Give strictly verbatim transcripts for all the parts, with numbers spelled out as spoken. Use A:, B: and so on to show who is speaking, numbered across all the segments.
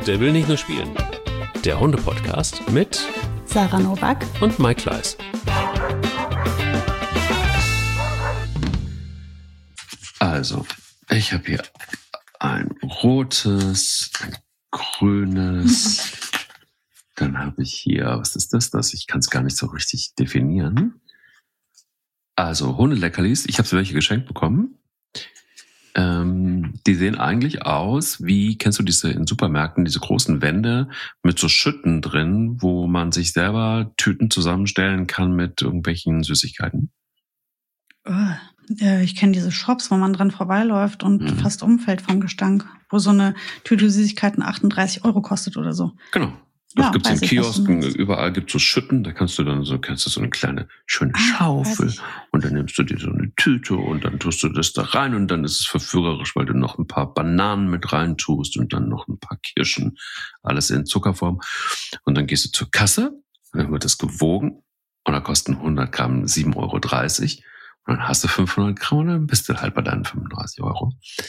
A: Der will nicht nur spielen. Der Hunde-Podcast mit
B: Sarah Nowak
A: und Mike Kleiss.
C: Also, ich habe hier ein rotes, ein grünes, dann habe ich hier, was ist das? das? Ich kann es gar nicht so richtig definieren. Also, Hundeleckerlis, ich habe welche geschenkt bekommen. Ähm, die sehen eigentlich aus wie, kennst du diese in Supermärkten, diese großen Wände mit so Schütten drin, wo man sich selber Tüten zusammenstellen kann mit irgendwelchen Süßigkeiten?
B: Oh, ja, ich kenne diese Shops, wo man dran vorbeiläuft und mhm. fast umfällt vom Gestank, wo so eine Tüte Süßigkeiten achtunddreißig Euro kostet oder so.
C: Genau. Das
B: Ja,
C: gibt's in
B: weiß ich,
C: Kiosken, überall gibt's so Schütten, da kannst du dann so, kannst du so eine kleine, schöne
B: Ah,
C: Schaufel
B: weiß ich.
C: und dann nimmst du dir so eine Tüte und dann tust du das da rein und dann ist es verführerisch, weil du noch ein paar Bananen mit rein tust und dann noch ein paar Kirschen, alles in Zuckerform. Und dann gehst du zur Kasse und dann wird das gewogen und da kosten hundert Gramm sieben Euro dreißig und dann hast du fünfhundert Gramm und dann bist du halt bei deinen fünfunddreißig Euro.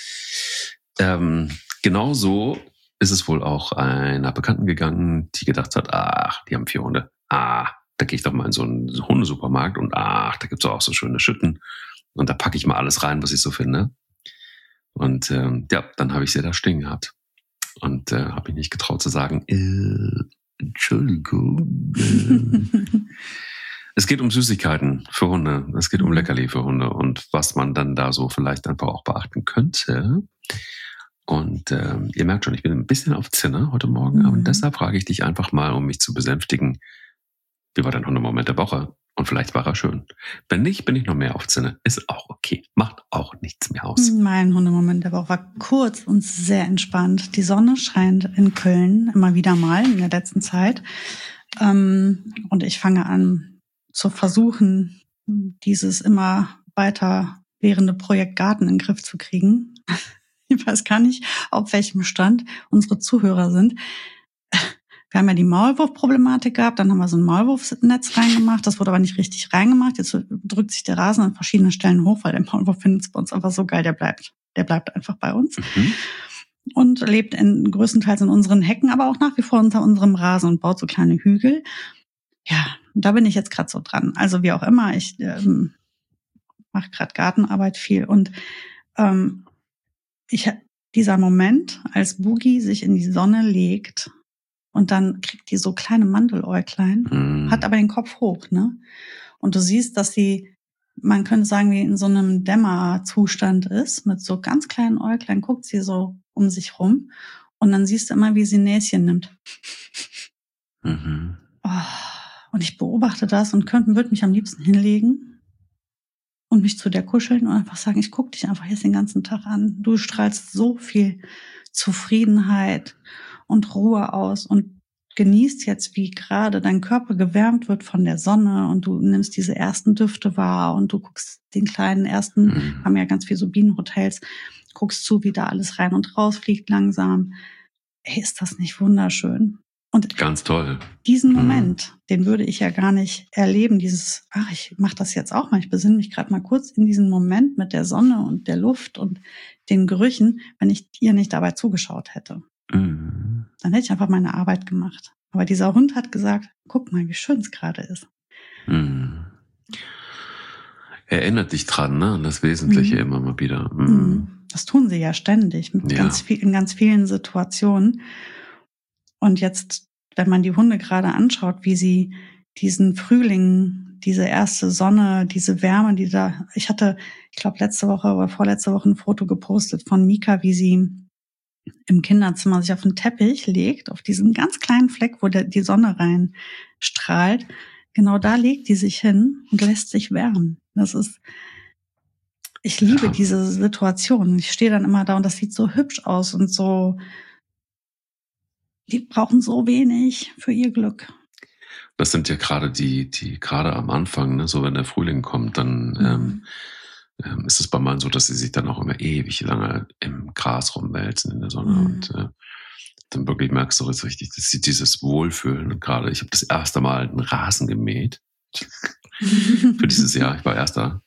C: Ähm, genau so ist es wohl auch einer Bekannten gegangen, die gedacht hat, ach, die haben vier Hunde. Ah, da gehe ich doch mal in so einen Hundesupermarkt und ach, da gibt's auch so schöne Schütten. Und da packe ich mal alles rein, was ich so finde. Und ähm, ja, dann habe ich sie da stehen gehabt. Und äh, habe mich nicht getraut zu sagen, äh, Entschuldigung. Äh. Es geht um Süßigkeiten für Hunde. Es geht um Leckerli für Hunde. Und was man dann da so vielleicht einfach auch beachten könnte. Und ähm, ihr merkt schon, ich bin ein bisschen auf Zinne heute Morgen, mhm. aber deshalb frage ich dich einfach mal, um mich zu besänftigen, wie war dein Hundemoment der Woche? Und vielleicht war er schön. Wenn nicht, bin ich noch mehr auf Zinne. Ist auch okay. Macht auch nichts mehr aus.
B: Mein Hundemoment der Woche war kurz und sehr entspannt. Die Sonne scheint in Köln immer wieder mal in der letzten Zeit. Ähm, und ich fange an zu versuchen, dieses immer weiter währende Projekt Garten in den Griff zu kriegen. Ich weiß gar nicht, auf welchem Stand unsere Zuhörer sind. Wir haben ja die Maulwurf-Problematik gehabt, dann haben wir so ein Maulwurfsnetz reingemacht, das wurde aber nicht richtig reingemacht. Jetzt drückt sich der Rasen an verschiedenen Stellen hoch, weil der Maulwurf findet es bei uns einfach so geil, der bleibt, der bleibt einfach bei uns. Mhm. Und lebt in, größtenteils in unseren Hecken, aber auch nach wie vor unter unserem Rasen und baut so kleine Hügel. Ja, da bin ich jetzt gerade so dran. Also wie auch immer, ich ähm, mache gerade Gartenarbeit viel und ähm, Ich, dieser Moment, als Boogie sich in die Sonne legt und dann kriegt die so kleine Mandeläuglein, mm. hat aber den Kopf hoch, ne? Und du siehst, dass sie, man könnte sagen, wie in so einem Dämmerzustand ist, mit so ganz kleinen Äuglein, guckt sie so um sich rum und dann siehst du immer, wie sie Näschen nimmt.
C: Mhm.
B: Oh, und ich beobachte das und könnte, würde mich am liebsten hinlegen und mich zu der kuscheln und einfach sagen, ich gucke dich einfach jetzt den ganzen Tag an. Du strahlst so viel Zufriedenheit und Ruhe aus und genießt jetzt, wie gerade dein Körper gewärmt wird von der Sonne und du nimmst diese ersten Düfte wahr und du guckst den kleinen ersten, mhm. haben ja ganz viele so Bienenhotels, guckst zu, wie da alles rein und raus fliegt langsam. Ey, ist das nicht wunderschön? Und
C: ganz toll.
B: Diesen Moment, mhm. den würde ich ja gar nicht erleben, dieses, ach, ich mache das jetzt auch mal, ich besinne mich gerade mal kurz in diesen Moment mit der Sonne und der Luft und den Gerüchen, wenn ich ihr nicht dabei zugeschaut hätte.
C: Mhm.
B: Dann hätte ich einfach meine Arbeit gemacht. Aber dieser Hund hat gesagt, guck mal, wie schön es gerade ist.
C: Mhm. Erinnert dich dran, ne, an das Wesentliche mhm. immer mal wieder.
B: Mhm. Das tun sie ja ständig, mit
C: ja.
B: ganz viel, in ganz vielen Situationen. Und jetzt, wenn man die Hunde gerade anschaut, wie sie diesen Frühling, diese erste Sonne, diese Wärme, die da, ich hatte, ich glaube, letzte Woche oder vorletzte Woche ein Foto gepostet von Mika, wie sie im Kinderzimmer sich auf den Teppich legt, auf diesen ganz kleinen Fleck, wo der, die Sonne rein strahlt. Genau da legt die sich hin und lässt sich wärmen. Das ist, ich liebe ja. diese Situation. Ich stehe dann immer da und das sieht so hübsch aus und so. Die brauchen so wenig für ihr Glück.
C: Das sind ja gerade die, die gerade am Anfang, ne, so wenn der Frühling kommt, dann mhm. ähm, ähm, ist es bei meinen so, dass sie sich dann auch immer ewig lange im Gras rumwälzen in der Sonne mhm. und äh, dann wirklich merkst du jetzt richtig, dass sie dieses Wohlfühlen und gerade, ich habe das erste Mal einen Rasen gemäht für dieses Jahr, ich war Erster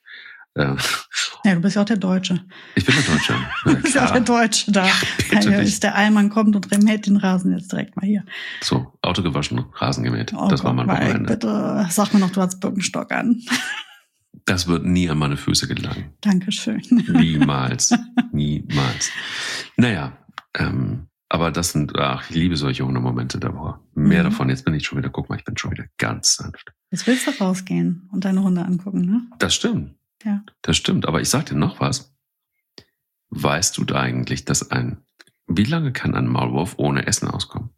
C: Äh,
B: Ja, du bist ja auch der Deutsche.
C: ich bin der Deutsche.
B: Du bist ja auch der Deutsche da.
C: bitte
B: Ja,
C: nicht.
B: ist der Allmann kommt und mäht den Rasen jetzt direkt mal hier.
C: So, Auto gewaschen, Rasen gemäht.
B: Oh
C: das war
B: Gott,
C: mein
B: Mike,
C: Wochenende.
B: bitte sag mir noch, du hast Birkenstock an.
C: Das wird nie an meine Füße gelangen.
B: Dankeschön.
C: Niemals. Niemals. Naja, ähm, aber das sind, ach, ich liebe solche Hundemomente der Woche. Mehr
B: Mhm.
C: davon. Jetzt bin ich schon wieder, guck mal, ich bin schon wieder ganz sanft.
B: Jetzt willst du rausgehen und deine Hunde angucken, ne?
C: Das stimmt.
B: Ja.
C: Das stimmt. Aber ich sag dir noch was. Weißt du da eigentlich, dass ein, wie lange kann ein Maulwurf ohne Essen auskommen?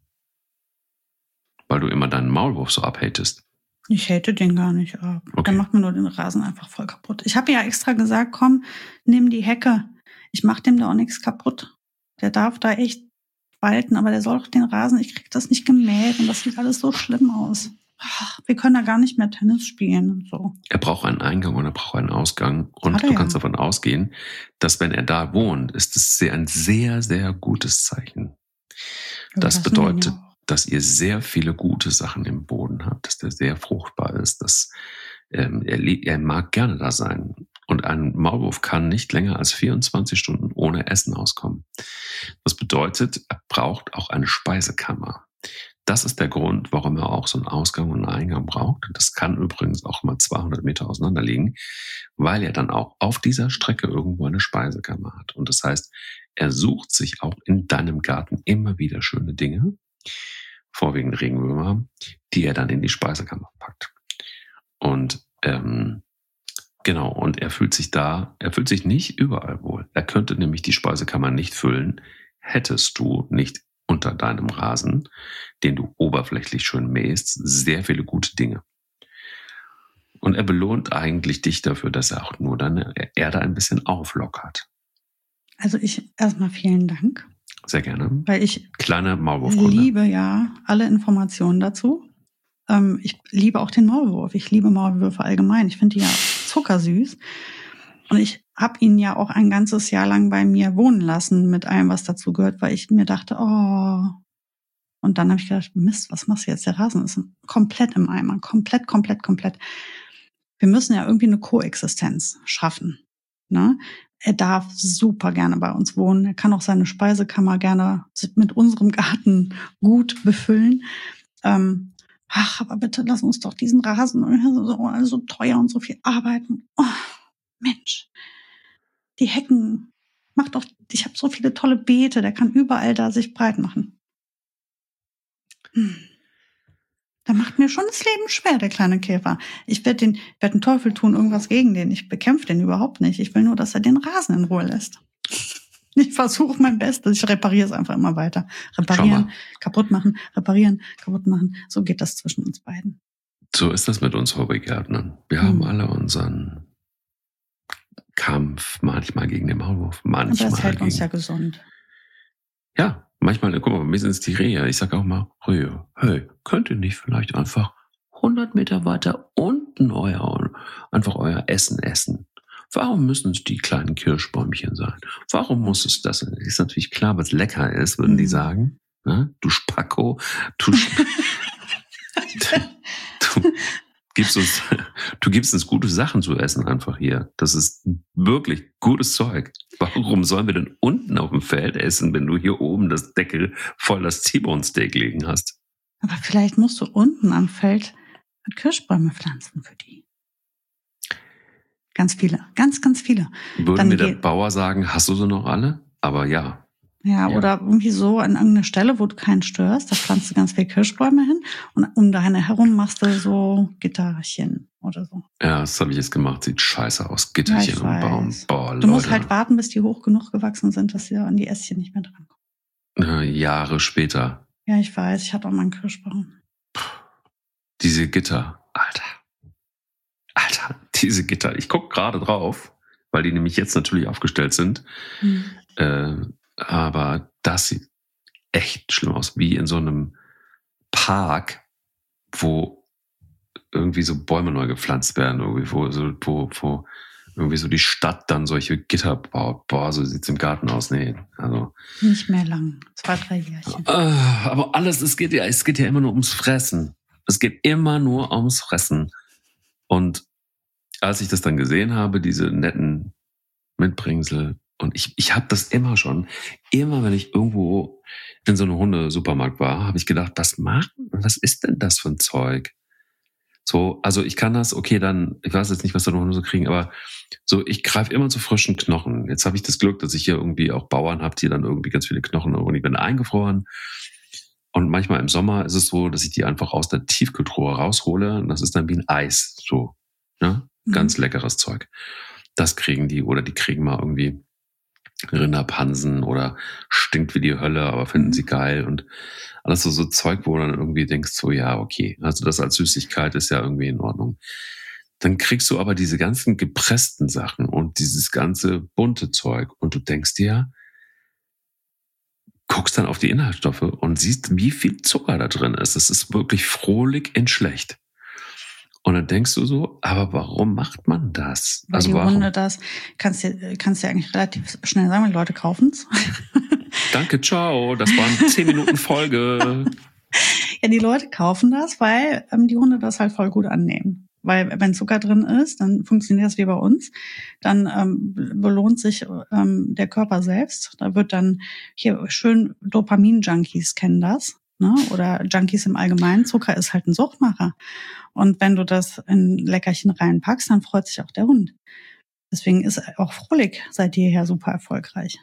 C: Weil du immer deinen Maulwurf so abhatest.
B: Ich hate den gar nicht ab.
C: Okay.
B: Der macht mir nur den Rasen einfach voll kaputt. Ich habe ja extra gesagt, komm, nimm die Hecke. Ich mach dem da auch nichts kaputt. Der darf da echt walten, aber der soll doch den Rasen, ich krieg das nicht gemäht und das sieht alles so schlimm aus. Ach, wir können da gar nicht mehr Tennis spielen und so.
C: Er braucht einen Eingang und er braucht einen Ausgang. Und
B: Hat er
C: du
B: ja.
C: kannst davon ausgehen, dass wenn er da wohnt, ist es sehr, ein sehr, sehr gutes Zeichen. Das
B: lassen wir ihn
C: bedeutet,
B: ja auch.
C: dass ihr sehr viele gute Sachen im Boden habt, dass der sehr fruchtbar ist, dass ähm, er, le- er mag gerne da sein. Und ein Maulwurf kann nicht länger als vierundzwanzig Stunden ohne Essen auskommen. Das bedeutet, er braucht auch eine Speisekammer. Das ist der Grund, warum er auch so einen Ausgang und einen Eingang braucht. Das kann übrigens auch mal zweihundert Meter auseinander liegen, weil er dann auch auf dieser Strecke irgendwo eine Speisekammer hat. Und das heißt, er sucht sich auch in deinem Garten immer wieder schöne Dinge, vorwiegend Regenwürmer, die er dann in die Speisekammer packt. Und ähm, genau, und er fühlt sich da, er fühlt sich nicht überall wohl. Er könnte nämlich die Speisekammer nicht füllen, hättest du nicht unter deinem Rasen, den du oberflächlich schön mähst, sehr viele gute Dinge. Und er belohnt eigentlich dich dafür, dass er auch nur deine Erde ein bisschen auflockert.
B: Also ich erstmal vielen Dank,
C: Sehr gerne.
B: weil ich
C: Kleine Maulwurfkunde.
B: liebe ja alle Informationen dazu. Ähm, ich liebe auch den Maulwurf. Ich liebe Maulwürfe allgemein. Ich finde die ja zuckersüß. Und ich habe ihn ja auch ein ganzes Jahr lang bei mir wohnen lassen mit allem, was dazu gehört, weil ich mir dachte, oh. Und dann habe ich gedacht, Mist, was machst du jetzt? Der Rasen ist komplett im Eimer. Komplett, komplett, komplett. Wir müssen ja irgendwie eine Koexistenz schaffen. Ne? Er darf super gerne bei uns wohnen. Er kann auch seine Speisekammer gerne mit unserem Garten gut befüllen. Ähm, ach, aber bitte lass uns doch diesen Rasen, so, so teuer und so viel arbeiten. Oh, Mensch, die Hecken, mach doch, ich habe so viele tolle Beete, der kann überall da sich breit machen. Hm. Da macht mir schon das Leben schwer, der kleine Käfer. Ich werde den, werd den Teufel tun, irgendwas gegen den. Ich bekämpfe den überhaupt nicht. Ich will nur, dass er den Rasen in Ruhe lässt. Ich versuche mein Bestes. Ich repariere es einfach immer weiter. Reparieren, kaputt machen, reparieren, kaputt machen. So geht das zwischen uns beiden.
C: So ist das mit uns Hobbygärtnern. Wir
B: Hm.
C: haben alle unseren Kampf, manchmal gegen den Maulwurf, manchmal
B: Aber das hält
C: gegen...
B: uns ja gesund.
C: Ja, manchmal, guck mal, bei mir sind es die Rehe. Ich sag auch mal, Rehe, hey, könnt ihr nicht vielleicht einfach hundert Meter weiter unten euer, einfach euer Essen essen? Warum müssen es die kleinen Kirschbäumchen sein? Warum muss es das sein? Ist natürlich klar, was lecker ist, würden die
B: Mhm.
C: sagen. Ne? Du Spacko, du, Sp- du gibst uns, du gibst uns gute Sachen zu essen einfach hier. Das ist wirklich gutes Zeug. Warum sollen wir denn unten auf dem Feld essen, wenn du hier oben das Deckel voll das T-Bone Steak liegen hast?
B: Aber vielleicht musst du unten am Feld Kirschbäume pflanzen für die. Ganz viele, ganz, ganz viele.
C: Würde
B: Dann
C: mir der
B: geht-
C: Bauer sagen, hast du sie noch alle? Aber ja.
B: Ja,
C: Ja.
B: oder irgendwie so an irgendeine Stelle, wo du keinen störst, da pflanzt du ganz viele Kirschbäume hin und um deine herum machst du so Gitterchen oder so.
C: Ja, das habe ich jetzt gemacht. Sieht scheiße aus.
B: Ja,
C: Gitterchen
B: ich
C: und Baum.
B: weiß.
C: Boah,
B: Du musst
C: Leute.
B: halt warten, bis die hoch genug gewachsen sind, dass sie an die Ästchen nicht mehr drankommen.
C: Äh, Jahre später.
B: Ja, ich weiß, ich hatte auch mal einen Kirschbaum.
C: Diese Gitter. Alter. Alter, diese Gitter. Ich guck gerade drauf, weil die nämlich jetzt natürlich aufgestellt sind.
B: Hm.
C: Äh, aber das sieht echt schlimm aus. Wie in so einem Park, wo irgendwie so Bäume neu gepflanzt werden. Irgendwie, wo, so, wo, wo irgendwie so die Stadt dann solche Gitter baut. Boah, so sieht's im Garten aus. Nee, also.
B: Nicht mehr lang. Zwei, drei Jährchen.
C: Äh, aber alles, es geht ja, es geht ja immer nur ums Fressen. Es geht immer nur ums Fressen. Und als ich das dann gesehen habe, diese netten Mitbringsel, und ich, ich habe das immer schon, immer wenn ich irgendwo in so einem Hundesupermarkt war, habe ich gedacht, was macht, was ist denn das für ein Zeug? So, also ich kann das, okay, dann, ich weiß jetzt nicht, was da noch Hunde so kriegen, aber so, ich greife immer zu frischen Knochen. Jetzt habe ich das Glück, dass ich hier irgendwie auch Bauern habe, die dann irgendwie ganz viele Knochen irgendwie werden eingefroren. Und manchmal im Sommer ist es so, dass ich die einfach aus der Tiefkühltruhe raushole und das ist dann wie ein Eis, so, ne? Mhm. Ganz leckeres Zeug. Das kriegen die, oder die kriegen mal irgendwie Rinderpansen oder stinkt wie die Hölle, aber finden mhm. sie geil und alles so, so Zeug, wo du dann irgendwie denkst, so ja, okay, also das als Süßigkeit ist ja irgendwie in Ordnung. Dann kriegst du aber diese ganzen gepressten Sachen und dieses ganze bunte Zeug und du denkst dir, guckst dann auf die Inhaltsstoffe und siehst, wie viel Zucker da drin ist. Es ist wirklich frohlich in schlecht. Und dann denkst du so, aber warum macht man das?
B: Weil
C: also
B: die
C: warum?
B: Hunde das, kannst du kannst du eigentlich relativ schnell sagen, die Leute kaufen's.
C: Danke, ciao, das waren zehn Minuten Folge.
B: Ja, die Leute kaufen das, weil ähm, die Hunde das halt voll gut annehmen. Weil wenn Zucker drin ist, dann funktioniert das wie bei uns. Dann ähm, belohnt sich ähm, der Körper selbst. Da wird dann hier schön Dopamin-Junkies kennen das. Ne? Oder Junkies im Allgemeinen. Zucker ist halt ein Suchtmacher. Und wenn du das in Leckerchen reinpackst, dann freut sich auch der Hund. Deswegen ist auch Frohlich seit jeher super erfolgreich.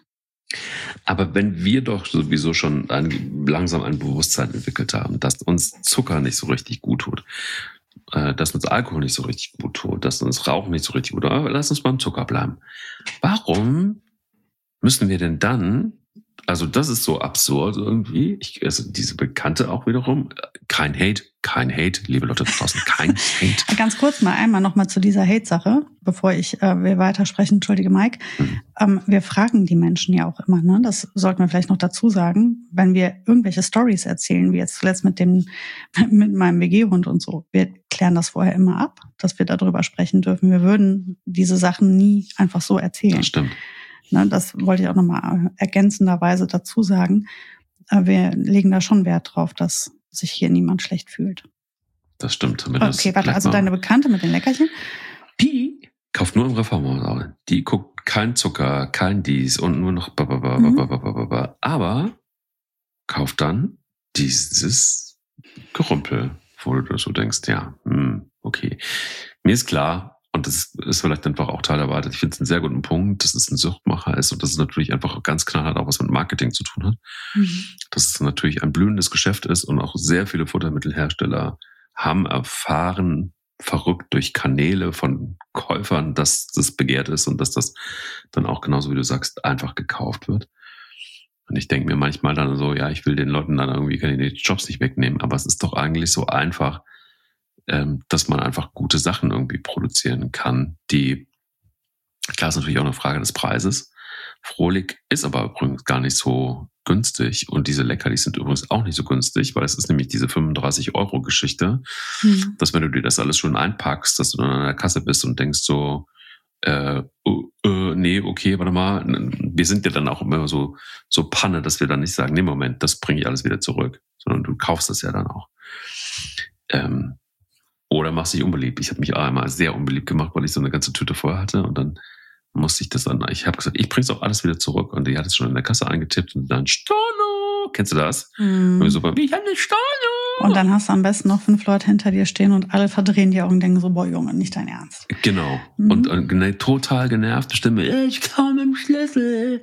C: Aber wenn wir doch sowieso schon ein, langsam ein Bewusstsein entwickelt haben, dass uns Zucker nicht so richtig gut tut, äh, dass uns Alkohol nicht so richtig gut tut, dass uns Rauchen nicht so richtig gut tut, aber lass uns beim Zucker bleiben. Warum müssen wir denn dann, also das ist so absurd irgendwie, ich, also diese Bekannte auch wiederum, kein Hate, kein Hate, liebe Leute da draußen, kein Hate.
B: Ganz kurz mal einmal nochmal zu dieser Hate-Sache, bevor ich äh, wir weitersprechen, entschuldige Mike. Mhm. Ähm, wir fragen die Menschen ja auch immer, ne? Das sollten wir vielleicht noch dazu sagen, wenn wir irgendwelche Stories erzählen, wie jetzt zuletzt mit dem mit meinem W G-Hund und so. Wir klären das vorher immer ab, dass wir darüber sprechen dürfen. Wir würden diese Sachen nie einfach so erzählen.
C: Das stimmt.
B: Ne, das wollte ich auch nochmal ergänzenderweise dazu sagen. Wir legen da schon Wert drauf, dass sich hier niemand schlecht fühlt.
C: Das stimmt.
B: Okay, warte, also deine Bekannte mit den Leckerchen?
C: Die kauft nur im Reformhaus. Die guckt kein Zucker, kein dies und nur noch mhm. aber kauft dann dieses Gerümpel, wo du so denkst, ja, okay. Mir ist klar, und das ist vielleicht einfach auch Teil der Wahrheit. Ich finde es einen sehr guten Punkt, dass es ein Suchtmacher ist und dass es natürlich einfach ganz knallhart auch was mit Marketing zu tun hat. Mhm. Dass es natürlich ein blühendes Geschäft ist und auch sehr viele Futtermittelhersteller haben erfahren, verrückt durch Kanäle von Käufern, dass das begehrt ist und dass das dann auch genauso wie du sagst, einfach gekauft wird. Und ich denke mir manchmal dann so, ja, ich will den Leuten dann irgendwie die Jobs nicht wegnehmen, aber es ist doch eigentlich so einfach, dass man einfach gute Sachen irgendwie produzieren kann, die, klar ist natürlich auch eine Frage des Preises. Frohlich ist aber übrigens gar nicht so günstig und diese Leckerlis sind übrigens auch nicht so günstig, weil es ist nämlich diese fünfunddreißig Euro Geschichte, mhm. dass wenn du dir das alles schon einpackst, dass du dann an der Kasse bist und denkst so, äh, uh, uh, nee, okay, warte mal, wir sind ja dann auch immer so, so Panne, dass wir dann nicht sagen, nee, Moment, das bringe ich alles wieder zurück, sondern du kaufst das ja dann auch. Ähm, Oder machst dich unbeliebt. Ich habe mich auch einmal sehr unbeliebt gemacht, weil ich so eine ganze Tüte voll hatte und dann musste ich das dann, ich habe gesagt, ich bring's auch alles wieder zurück und die hat es schon in der Kasse eingetippt und dann Storno, kennst du das? Mm. Und so, ich habe eine Storno.
B: Und dann hast du am besten noch fünf Leute hinter dir stehen und alle verdrehen die Augen und denken so, boah Junge, nicht dein Ernst.
C: Genau. Mm. Und, und ne, total genervte Stimme, ich komme mit dem Schlüssel.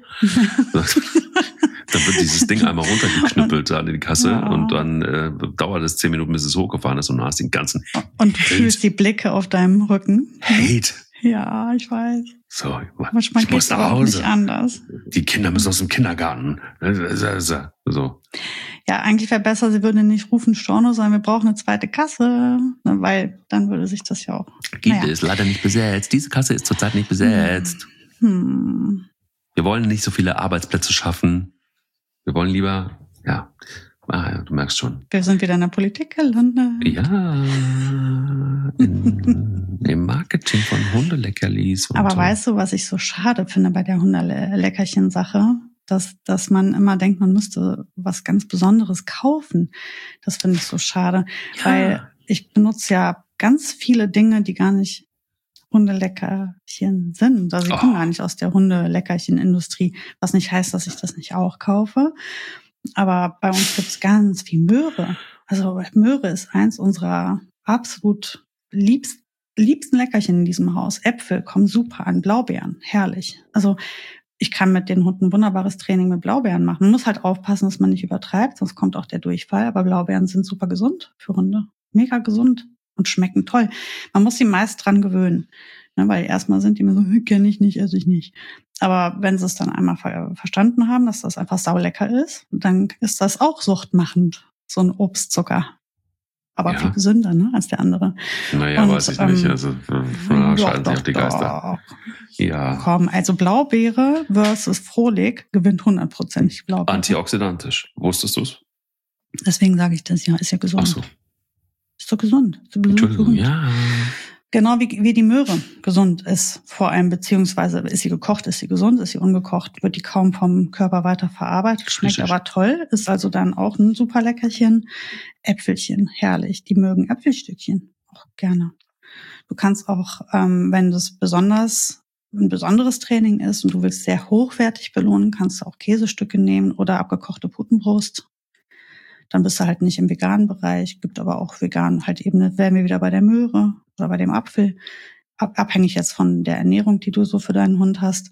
C: Dann wird dieses Ding einmal runtergeknüppelt an die Kasse ja. und dann äh, dauert es zehn Minuten, bis es hochgefahren ist und du hast den ganzen
B: Und du Hate. Fühlst die Blicke auf deinem Rücken.
C: Hate.
B: Ja, ich weiß.
C: So,
B: manchmal
C: ich muss nach Hause.
B: Nicht anders.
C: Die Kinder müssen aus dem Kindergarten. So.
B: Ja, eigentlich wäre besser, sie würden nicht rufen Storno, sondern wir brauchen eine zweite Kasse, weil dann würde sich das ja auch...
C: Gibt naja. es leider nicht besetzt. Diese Kasse ist zurzeit nicht besetzt. Hm. Wir wollen nicht so viele Arbeitsplätze schaffen. Wir wollen lieber, ja, ah, ja, du merkst schon.
B: Wir sind wieder in der Politik gelandet.
C: Ja, in, im Marketing von Hundeleckerlis. Und
B: Aber
C: so.
B: Weißt du, was ich so schade finde bei der Hundeleckerchen-Sache? Dass, dass man immer denkt, man müsste was ganz Besonderes kaufen. Das finde ich so schade. Ja. Weil ich benutze ja ganz viele Dinge, die gar nicht Hundeleckerchen sind. Also sie
C: Oh.
B: kommen gar nicht aus der Hundeleckerchen-Industrie, was nicht heißt, dass ich das nicht auch kaufe. Aber bei uns gibt's ganz viel Möhre. Also Möhre ist eins unserer absolut liebsten, liebsten Leckerchen in diesem Haus. Äpfel kommen super an, Blaubeeren, herrlich. Also ich kann mit den Hunden wunderbares Training mit Blaubeeren machen. Man muss halt aufpassen, dass man nicht übertreibt, sonst kommt auch der Durchfall. Aber Blaubeeren sind super gesund für Hunde. Mega gesund und schmecken toll. Man muss sie meist dran gewöhnen. Ne, weil erstmal sind die mir so, kenne ich nicht, esse ich nicht. Aber wenn sie es dann einmal ver- verstanden haben, dass das einfach saulecker ist, dann ist das auch suchtmachend, so ein Obstzucker. Aber
C: Ja.
B: viel gesünder, ne, als der andere.
C: Naja,
B: Und,
C: weiß ich nicht.
B: ähm,
C: Also äh,
B: doch,
C: scheiden sich
B: doch,
C: auch die Geister.
B: doch.
C: Ja.
B: Komm, also Blaubeere versus Frohlig gewinnt hundertprozentig Blaubeere.
C: Antioxidantisch. Wusstest du es?
B: Deswegen sage ich das ja, ist ja gesund.
C: Ach so.
B: Ist doch gesund. Ist doch gesund
C: Entschuldigung,
B: gesund.
C: ja.
B: Genau wie, wie die Möhre gesund ist, vor allem, beziehungsweise ist sie gekocht, ist sie gesund, ist sie ungekocht, wird die kaum vom Körper weiter verarbeitet, schmeckt
C: Richtig.
B: aber toll, ist also dann auch ein super Leckerchen. Äpfelchen, herrlich, die mögen Äpfelstückchen, auch gerne. Du kannst auch, ähm, wenn das besonders ein besonderes Training ist und du willst sehr hochwertig belohnen, kannst du auch Käsestücke nehmen oder abgekochte Putenbrust. Dann bist du halt nicht im veganen Bereich, gibt aber auch vegan halt eben, da wären wir wieder bei der Möhre oder bei dem Apfel, ab, abhängig jetzt von der Ernährung, die du so für deinen Hund hast.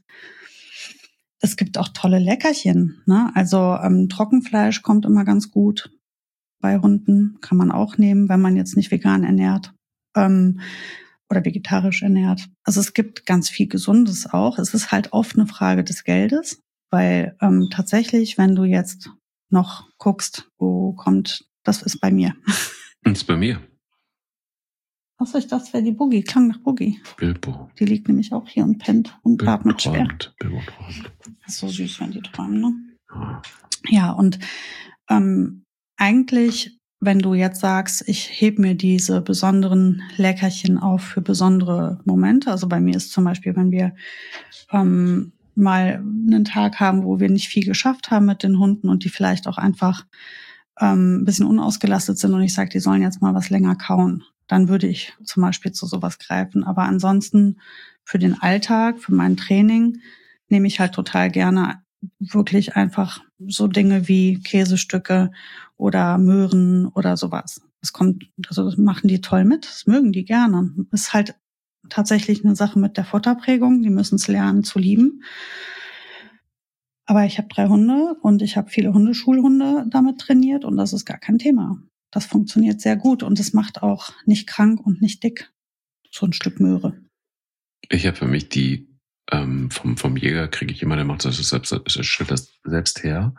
B: Es gibt auch tolle Leckerchen, ne? Also ähm, Trockenfleisch kommt immer ganz gut bei Hunden, kann man auch nehmen, wenn man jetzt nicht vegan ernährt ähm, oder vegetarisch ernährt. Also es gibt ganz viel Gesundes auch. Es ist halt oft eine Frage des Geldes, weil ähm, tatsächlich, wenn du jetzt noch guckst, wo kommt, das ist bei mir.
C: Und ist bei mir.
B: Achso, ich dachte, das wäre die Boogie, klang nach Boogie.
C: Bilbo.
B: Die liegt nämlich auch hier und pennt und
C: Bilbo
B: atmet schwer.
C: träumt. Bilbo träumt.
B: Das ist so süß, wenn die träumen, ne?
C: Ja.
B: Ja, und ähm, eigentlich, wenn du jetzt sagst, ich heb mir diese besonderen Leckerchen auf für besondere Momente, also bei mir ist zum Beispiel, wenn wir ähm, mal einen Tag haben, wo wir nicht viel geschafft haben mit den Hunden und die vielleicht auch einfach ähm, ein bisschen unausgelastet sind und ich sage, die sollen jetzt mal was länger kauen, dann würde ich zum Beispiel zu sowas greifen. Aber ansonsten für den Alltag, für mein Training, nehme ich halt total gerne wirklich einfach so Dinge wie Käsestücke oder Möhren oder sowas. Das kommt, also das machen die toll mit, das mögen die gerne. Das ist halt tatsächlich eine Sache mit der Futterprägung, die müssen es lernen zu lieben. Aber ich habe drei Hunde und ich habe viele Hundeschulhunde damit trainiert und das ist gar kein Thema. Das funktioniert sehr gut und es macht auch nicht krank und nicht dick, so ein Stück Möhre.
C: Ich habe für mich die ähm, vom, vom Jäger kriege ich immer, der macht das selbst, der stellt das selbst her.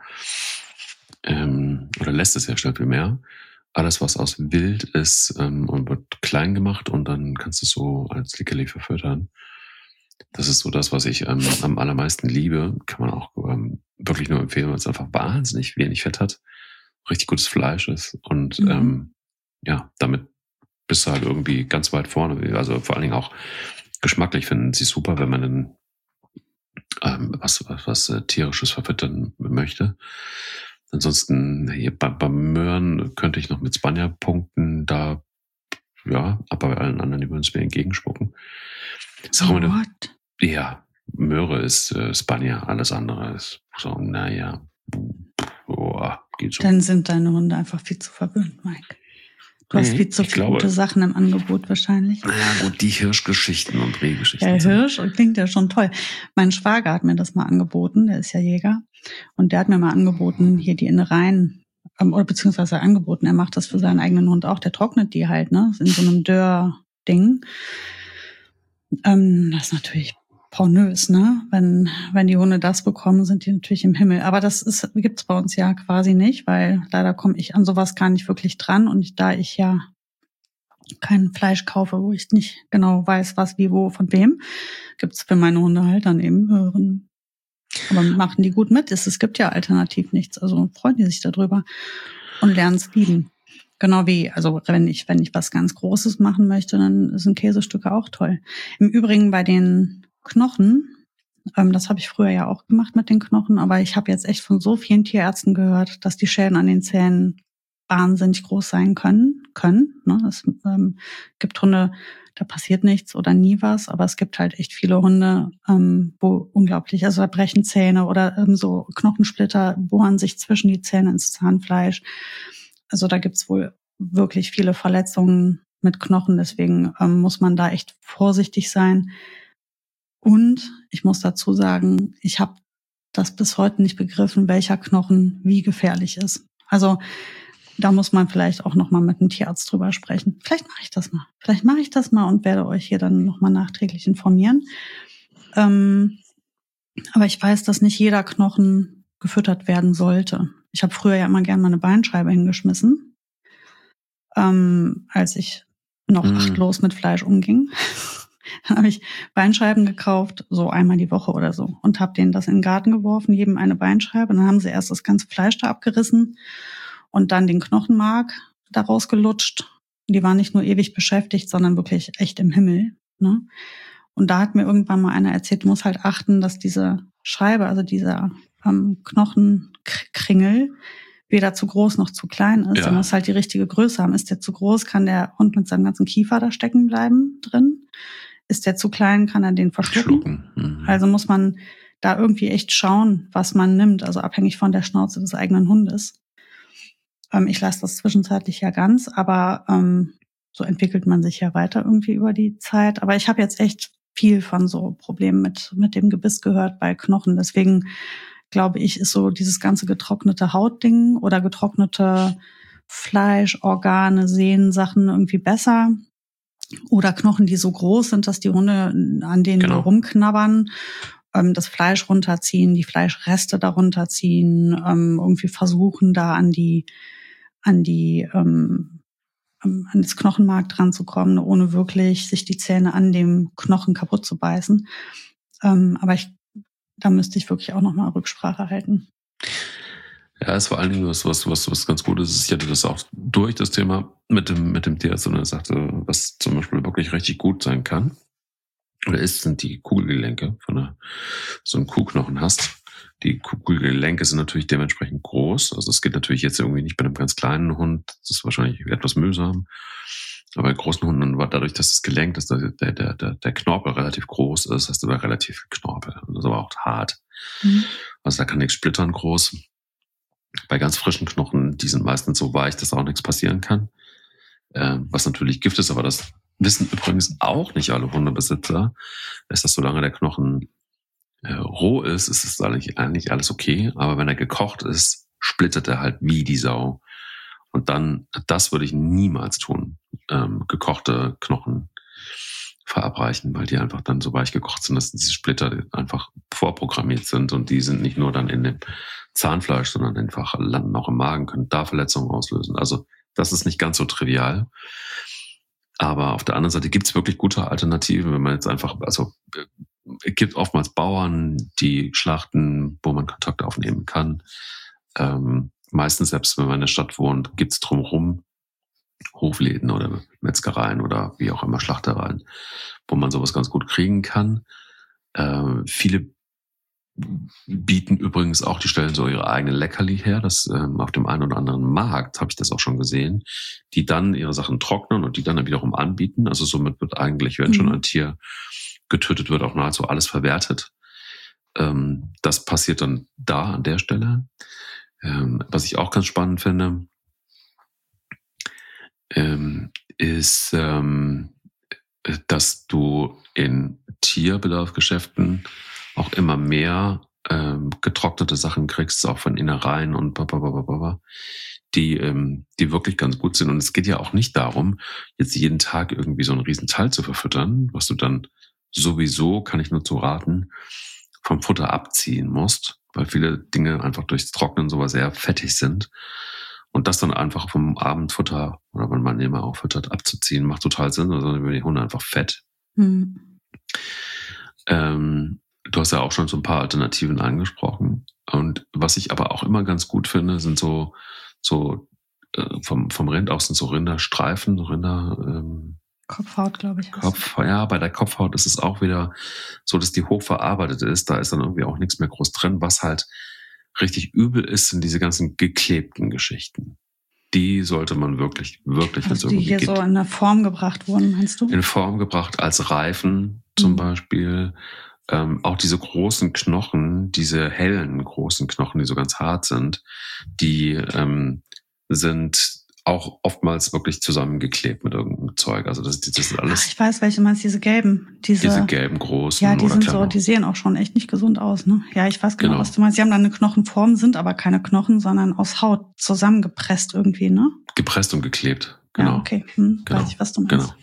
C: Ähm, oder lässt es herstellen viel mehr. Alles, was aus Wild ist, ähm, und wird klein gemacht und dann kannst du es so als Leckerli verfüttern. Das ist so das, was ich ähm, am allermeisten liebe. Kann man auch ähm, wirklich nur empfehlen, weil es einfach wahnsinnig wenig Fett hat. Richtig gutes Fleisch ist. Und
B: Mhm.
C: ähm, ja, damit bist du halt irgendwie ganz weit vorne. Also vor allen Dingen auch geschmacklich finden sie super, wenn man dann ähm, was, was, was äh, tierisches verfüttern möchte. Ansonsten hier bei, beim Möhren könnte ich noch mit Spanier punkten. Da, ja, aber bei allen anderen, die würden es mir entgegenspucken. Ist auch immer eine,
B: What?
C: ja, Möhre ist äh, Spanier, alles andere ist so, naja, boah, geht so.
B: Dann sind deine Hunde einfach viel zu verwöhnt, Mike. Du hast
C: Nee,
B: viel zu
C: ich
B: viele
C: glaube-
B: gute Sachen im Angebot wahrscheinlich.
C: Naja, gut, die Hirschgeschichten und Rehgeschichten.
B: Der
C: sind-
B: Hirsch klingt ja schon toll. Mein Schwager hat mir das mal angeboten, der ist ja Jäger. Und der hat mir mal angeboten, hier die Innereien, ähm, oder beziehungsweise angeboten, er macht das für seinen eigenen Hund auch, der trocknet die halt, ne, in so einem Dörr-Ding. Ähm, das ist natürlich pornös, ne? Wenn, wenn die Hunde das bekommen, sind die natürlich im Himmel. Aber das ist, gibt's bei uns ja quasi nicht, weil leider komme ich an sowas gar nicht wirklich dran. Und ich, da ich ja kein Fleisch kaufe, wo ich nicht genau weiß, was, wie, wo, von wem, gibt's für meine Hunde halt dann eben Möhren. Aber machen die gut mit. Es, es gibt ja alternativ nichts. Also freuen die sich darüber und lernen es lieben. Genau wie, also wenn ich, wenn ich was ganz Großes machen möchte, dann sind Käsestücke auch toll. Im Übrigen bei den Knochen, ähm, das habe ich früher ja auch gemacht mit den Knochen, aber ich habe jetzt echt von so vielen Tierärzten gehört, dass die Schäden an den Zähnen wahnsinnig groß sein können. können. Ne? Es ähm, gibt Hunde, da passiert nichts oder nie was. Aber es gibt halt echt viele Hunde, ähm, wo unglaublich, also da brechen Zähne oder ähm, so Knochensplitter bohren sich zwischen die Zähne ins Zahnfleisch. Also da gibt's wohl wirklich viele Verletzungen mit Knochen. Deswegen ähm, muss man da echt vorsichtig sein. Und ich muss dazu sagen, ich habe das bis heute nicht begriffen, welcher Knochen wie gefährlich ist. Also da muss man vielleicht auch noch mal mit einem Tierarzt drüber sprechen. Vielleicht mache ich das mal. Vielleicht mache ich das mal und werde euch hier dann noch mal nachträglich informieren. Ähm, aber ich weiß, dass nicht jeder Knochen gefüttert werden sollte. Ich habe früher ja immer gerne mal eine Beinscheibe hingeschmissen, ähm, als ich noch
C: Mhm.
B: achtlos mit Fleisch umging. Dann habe ich Beinscheiben gekauft, so einmal die Woche oder so, und habe denen das in den Garten geworfen, jedem eine Beinscheibe. Und dann haben sie erst das ganze Fleisch da abgerissen und dann den Knochenmark daraus gelutscht. Die waren nicht nur ewig beschäftigt, sondern wirklich echt im Himmel, ne? Und da hat mir irgendwann mal einer erzählt, du musst halt achten, dass diese Scheibe, also dieser ähm, Knochenkringel, weder zu groß noch zu klein ist.
C: Ja.
B: Der muss halt die richtige Größe haben. Ist der zu groß, kann der Hund mit seinem ganzen Kiefer da stecken bleiben drin. Ist der zu klein, kann er den verschlucken.
C: Mhm.
B: Also muss man da irgendwie echt schauen, was man nimmt, also abhängig von der Schnauze des eigenen Hundes. Ähm, ich lasse das zwischenzeitlich ja ganz, aber ähm, so entwickelt man sich ja weiter irgendwie über die Zeit. Aber ich habe jetzt echt viel von so Problemen mit mit dem Gebiss gehört bei Knochen. Deswegen glaube ich, ist so dieses ganze getrocknete Hautding oder getrocknete Fleisch, Organe, Sehnen, Sachen irgendwie besser. Oder Knochen, die so groß sind, dass die Hunde an denen
C: Genau.
B: nur rumknabbern, ähm, das Fleisch runterziehen, die Fleischreste da runterziehen, ähm, irgendwie versuchen, da an die, an die, ähm, an das Knochenmark dran zu kommen, ohne wirklich sich die Zähne an dem Knochen kaputt zu beißen. Ähm, aber ich, da müsste ich wirklich auch nochmal Rücksprache halten.
C: Ja, ist vor allen Dingen was, was, was, was ganz gut ist. Ich hatte das auch durch, das Thema mit dem, mit dem Tierarzt, und er sagte, was zum Beispiel wirklich richtig gut sein kann, oder ist, sind die Kugelgelenke, von der, so einen Kuhknochen hast. Die Kugelgelenke sind natürlich dementsprechend groß. Also es geht natürlich jetzt irgendwie nicht bei einem ganz kleinen Hund. Das ist wahrscheinlich etwas mühsam. Aber bei großen Hunden, dadurch, dass das Gelenk, dass der, der, der, der Knorpel relativ groß ist, hast du da relativ viel Knorpel. Das ist aber auch hart. Mhm. Also da kann nichts splittern groß. Bei ganz frischen Knochen, die sind meistens so weich, dass auch nichts passieren kann. Äh, was natürlich Gift ist, aber das wissen übrigens auch nicht alle Hundebesitzer, ist, dass solange der Knochen äh, roh ist, ist es eigentlich, eigentlich alles okay. Aber wenn er gekocht ist, splittert er halt wie die Sau. Und dann, das würde ich niemals tun, ähm, gekochte Knochen verabreichen, weil die einfach dann so weich gekocht sind, dass diese Splitter einfach vorprogrammiert sind, und die sind nicht nur dann in dem Zahnfleisch, sondern einfach landen auch im Magen, können da Verletzungen auslösen. Also das ist nicht ganz so trivial. Aber auf der anderen Seite gibt es wirklich gute Alternativen, wenn man jetzt einfach, also es gibt oftmals Bauern, die schlachten, wo man Kontakt aufnehmen kann. Ähm, meistens, selbst wenn man in der Stadt wohnt, gibt es drumherum Hofläden oder Metzgereien oder wie auch immer Schlachtereien, wo man sowas ganz gut kriegen kann. Äh, viele bieten übrigens auch, die stellen so ihre eigenen Leckerli her. Das ähm, auf dem einen oder anderen Markt habe ich das auch schon gesehen, die dann ihre Sachen trocknen und die dann wiederum anbieten. Also somit wird eigentlich, wenn mhm. schon ein Tier getötet wird, auch nahezu alles verwertet. Ähm, das passiert dann da an der Stelle. Ähm, was ich auch ganz spannend finde, ähm, ist, ähm, dass du in Tierbedarfsgeschäften auch immer mehr ähm, getrocknete Sachen kriegst, auch von Innereien und bababababa, die, ähm, die wirklich ganz gut sind. Und es geht ja auch nicht darum, jetzt jeden Tag irgendwie so einen riesen Teil zu verfüttern, was du dann sowieso, kann ich nur zu raten, vom Futter abziehen musst, weil viele Dinge einfach durchs Trocknen sowas sehr fettig sind. Und das dann einfach vom Abendfutter oder wenn man immer auch füttert, abzuziehen, macht total Sinn, sondern also die Hunde einfach fett. Mhm. Ähm, du hast ja auch schon so ein paar Alternativen angesprochen. Und was ich aber auch immer ganz gut finde, sind so, so äh, vom, vom Rind aus sind so Rinderstreifen, Rinder... Ähm,
B: Kopfhaut, glaube ich.
C: Kopf, ja, bei der Kopfhaut ist es auch wieder so, dass die hochverarbeitet ist. Da ist dann irgendwie auch nichts mehr groß drin. Was halt richtig übel ist, sind diese ganzen geklebten Geschichten. die sollte man wirklich, wirklich,
B: Also die hier
C: geht,
B: so in eine Form gebracht wurden, meinst du?
C: in Form gebracht als Reifen zum
B: Mhm.
C: Beispiel. Ähm, auch diese großen Knochen, diese hellen großen Knochen, die so ganz hart sind, die ähm, sind auch oftmals wirklich zusammengeklebt mit irgendeinem Zeug. Also das, das sind alles
B: Ach, ich weiß, welche meinst, diese gelben. Diese,
C: diese gelben großen
B: ja, die
C: oder
B: sind so,
C: kleinen.
B: die sehen auch schon echt nicht gesund aus, ne? Ja, ich weiß genau,
C: Genau.
B: was du meinst. Sie haben dann eine Knochenform, sind aber keine Knochen, sondern aus Haut zusammengepresst irgendwie, ne?
C: Gepresst und geklebt. Genau.
B: Ja, okay. Hm,
C: Genau.
B: Weiß ich, was du meinst.
C: Genau.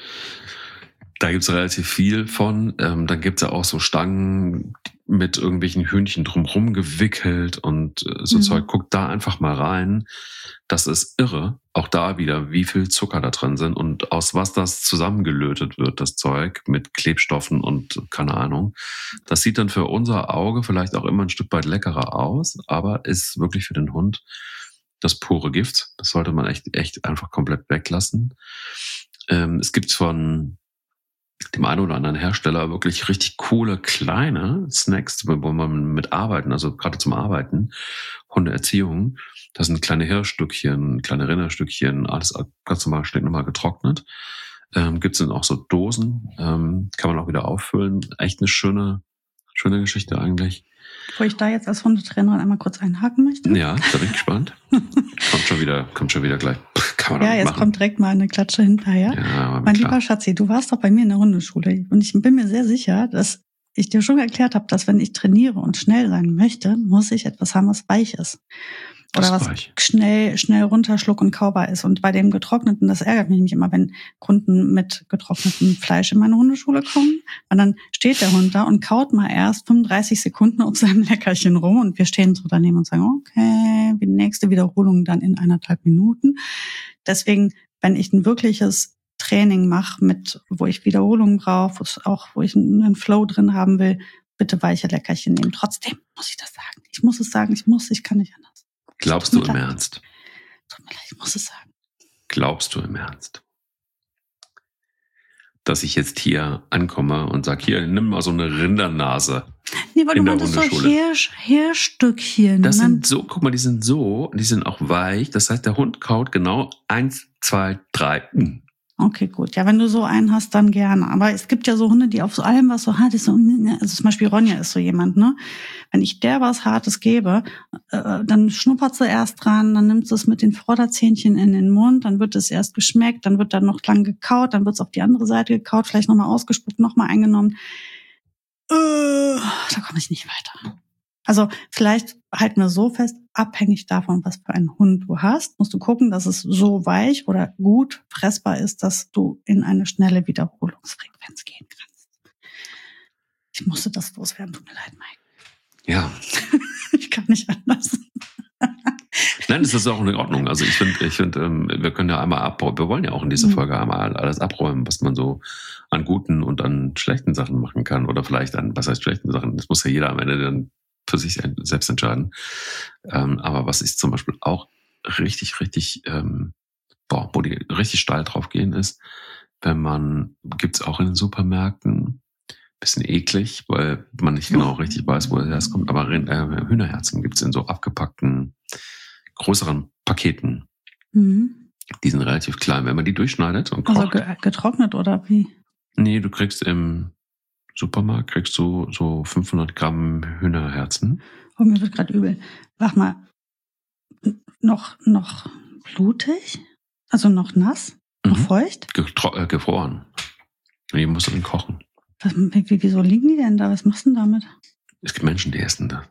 C: Da gibt's relativ viel von. Ähm, dann gibt's ja auch so Stangen mit irgendwelchen Hühnchen drumherum gewickelt und äh, so
B: Mhm.
C: Zeug. Guckt da einfach mal rein. Das ist irre. Auch da wieder, wie viel Zucker da drin sind und aus was das zusammengelötet wird, das Zeug mit Klebstoffen und keine Ahnung. Das sieht dann für unser Auge vielleicht auch immer ein Stück weit leckerer aus, aber ist wirklich für den Hund das pure Gift. Das sollte man echt, echt einfach komplett weglassen. Ähm, es gibt von dem einen oder anderen Hersteller wirklich richtig coole kleine Snacks, wo man mit arbeiten, also gerade zum Arbeiten, Hundeerziehung. Das sind kleine Hirschstückchen, kleine Rinderstückchen, alles ganz normal, steht nochmal getrocknet. Ähm, gibt's dann auch so Dosen, ähm, kann man auch wieder auffüllen. Echt eine schöne, schöne Geschichte eigentlich.
B: Wo ich da jetzt als Hundetrainerin einmal kurz einhaken möchte.
C: Ja, da bin ich gespannt. kommt schon wieder, kommt schon wieder gleich. Pff, kann man
B: Ja,
C: doch
B: jetzt
C: machen.
B: kommt direkt mal eine Klatsche hinterher.
C: Ja, aber
B: Mein
C: klar.
B: lieber Schatzi, du warst doch bei mir in der Hundeschule und ich bin mir sehr sicher, dass ich dir schon erklärt habe, dass wenn ich trainiere und schnell sein möchte, muss ich etwas haben, was weich ist. Oder
C: Das
B: was
C: war ich.
B: schnell, schnell runterschluck und kaubar ist. Und bei dem Getrockneten, das ärgert mich nämlich immer, wenn Kunden mit getrocknetem Fleisch in meine Hundeschule kommen. Und dann steht der Hund da und kaut mal erst fünfunddreißig Sekunden auf seinem Leckerchen rum. Und wir stehen so daneben und sagen, okay, die nächste Wiederholung dann in eineinhalb Minuten. Deswegen, wenn ich ein wirkliches Training mache, mit, wo ich Wiederholungen brauche, auch wo ich einen Flow drin haben will, bitte weiche Leckerchen nehmen. Trotzdem muss ich das sagen. Ich muss es sagen, ich muss, ich kann nicht anders.
C: Glaubst du im Ernst?
B: Tut mir leid, ich muss es sagen.
C: Glaubst du im Ernst, dass ich jetzt hier ankomme und sag, hier, nimm mal so eine Rindernase.
B: Nee, weil
C: in
B: du
C: der
B: meintest so
C: Hundeschule.
B: Hirsch, Hirschstückchen.
C: Das
B: Und dann-
C: sind so, guck mal, die sind so, die sind auch weich. Das heißt, der Hund kaut genau eins, zwei, drei. Mm.
B: Okay, gut. Ja, wenn du so einen hast, dann gerne. Aber es gibt ja so Hunde, die auf so allem, was so hart ist, so, also zum Beispiel Ronja ist so jemand, ne? Wenn ich der was Hartes gebe, äh, dann schnuppert sie erst dran, dann nimmt sie es mit den Vorderzähnchen in den Mund, dann wird es erst geschmeckt, dann wird dann noch lang gekaut, dann wird es auf die andere Seite gekaut, vielleicht nochmal ausgespuckt, nochmal eingenommen. Äh, da komme ich nicht weiter. Also vielleicht halten wir so fest, abhängig davon, was für einen Hund du hast, musst du gucken, dass es so weich oder gut fressbar ist, dass du in eine schnelle Wiederholungsfrequenz gehen kannst. Ich musste das loswerden, tut mir leid, Mike.
C: Ja.
B: Ich kann nicht anders.
C: Nein, das ist auch in Ordnung. Also ich finde, ich finde, ähm, wir können ja einmal abräumen. Wir wollen ja auch in dieser
B: Mhm.
C: Folge einmal alles abräumen, was man so an guten und an schlechten Sachen machen kann. Oder vielleicht an, was heißt schlechten Sachen? Das muss ja jeder am Ende dann für sich selbst entscheiden. Ähm, aber was ich zum Beispiel auch richtig, richtig, ähm, boah, wo die richtig steil drauf gehen ist, wenn man, gibt's auch in den Supermärkten, bisschen eklig, weil man nicht genau richtig weiß, wo das kommt, aber äh, Hühnerherzen gibt's in so abgepackten, größeren Paketen.
B: Mhm.
C: Die sind relativ klein. Wenn man die durchschneidet und
B: Also
C: kocht,
B: ge- getrocknet oder wie?
C: nee, du kriegst im Supermarkt kriegst du so fünfhundert Gramm Hühnerherzen.
B: Oh, mir wird gerade übel. Sag mal, n- noch, noch blutig? Also noch nass? Noch
C: Mhm.
B: feucht?
C: Getro- äh, gefroren. Und die musst du dann kochen.
B: Was, wie, wieso liegen die denn da? Was machst du denn damit?
C: Es gibt Menschen, die essen das.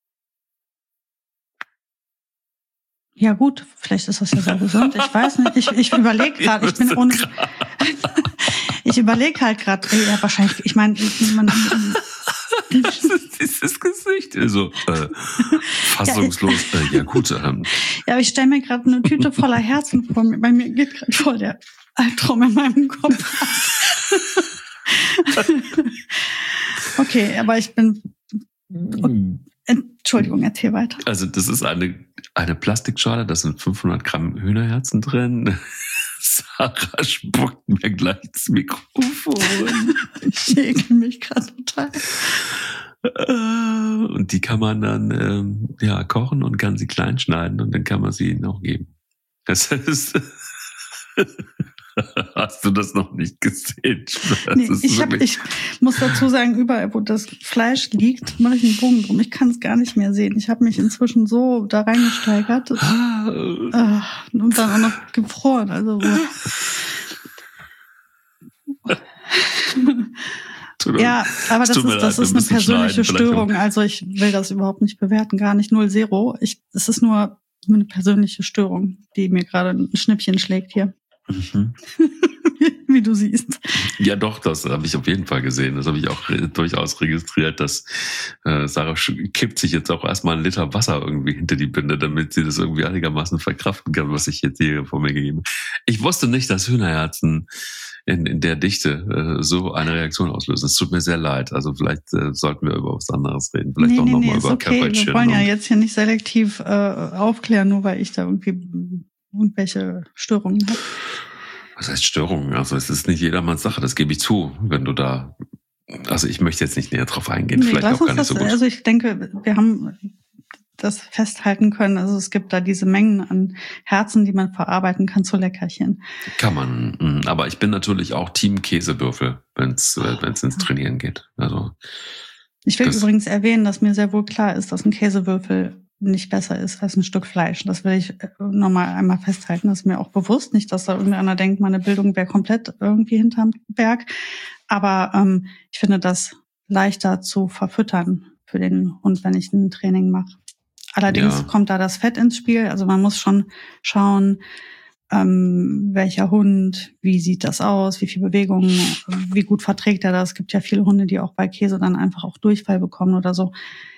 B: Ja gut, vielleicht ist das ja so gesund. Ich weiß nicht. Ich, ich überlege gerade. Ich bin ohne. Ich überlege halt gerade. Ja, wahrscheinlich. Ich meine, man.
C: Das ist dieses Gesicht. Also, äh, fassungslos. Ja, äh, ja gut. Ähm,
B: Ja, aber ich stelle mir gerade eine Tüte voller Herzen vor mir. Bei mir geht gerade voll der Albtraum in meinem Kopf. Okay, aber ich bin. Entschuldigung, erzähl weiter.
C: also das ist eine, eine Plastikschale, da sind fünfhundert Gramm Hühnerherzen drin. Sarah spuckt mir gleich ins Mikrofon.
B: Ich ekel mich gerade total.
C: Äh, Und die kann man dann ähm, ja kochen und kann sie klein schneiden und dann kann man sie ihnen auch geben. Das ist... Hast du das noch nicht gesehen?
B: Nee, ich, hab, ich muss dazu sagen, überall, wo das Fleisch liegt, mache ich einen Bogen drum. Ich kann es gar nicht mehr sehen. Ich habe mich inzwischen so da reingesteigert. äh, und dann auch noch gefroren. Also ja, aber das ist, das ist eine persönliche Störung. Also ich will das überhaupt nicht bewerten. Gar nicht null Zero. Ich, es ist nur eine persönliche Störung, die mir gerade ein Schnippchen schlägt hier. Mhm. Wie du siehst.
C: Ja, doch, das habe ich auf jeden Fall gesehen. Das habe ich auch durchaus registriert, dass äh, Sarah kippt sich jetzt auch erstmal einen Liter Wasser irgendwie hinter die Binde, damit sie das irgendwie einigermaßen verkraften kann, was ich jetzt hier vor mir gegeben habe. Ich wusste nicht, dass Hühnerherzen in, in der Dichte äh, so eine Reaktion auslösen. Es tut mir sehr leid. Also vielleicht äh, sollten wir über was anderes reden. Vielleicht
B: nee,
C: auch
B: nee,
C: nochmal
B: nee,
C: über
B: okay.
C: Carpaccio.
B: Wir wollen ja jetzt hier nicht selektiv äh, aufklären, nur weil ich da irgendwie irgendwelche Störungen habe.
C: Was heißt Störungen? Also es ist nicht jedermanns Sache, das gebe ich zu, wenn du da, also ich möchte jetzt nicht näher drauf eingehen,
B: nee,
C: vielleicht auch gar nicht
B: das,
C: so gut.
B: Also ich denke, wir haben das festhalten können, also es gibt da diese Mengen an Herzen, die man verarbeiten kann zu Leckerchen.
C: Kann man, aber ich bin natürlich auch Team Käsewürfel, wenn es wenn es ins Trainieren geht. Also
B: ich will übrigens erwähnen, dass mir sehr wohl klar ist, dass ein Käsewürfel nicht besser ist als ein Stück Fleisch. Das will ich nochmal einmal festhalten. Das ist mir auch bewusst. Nicht, dass da irgendeiner denkt, meine Bildung wäre komplett irgendwie hinterm Berg. Aber ähm, ich finde das leichter zu verfüttern für den Hund, wenn ich ein Training mache. Allerdings ja. kommt da das Fett ins Spiel. Also man muss schon schauen, ähm, welcher Hund, wie sieht das aus, wie viel Bewegung, wie gut verträgt er das. Es gibt ja viele Hunde, die auch bei Käse dann einfach auch Durchfall bekommen oder so.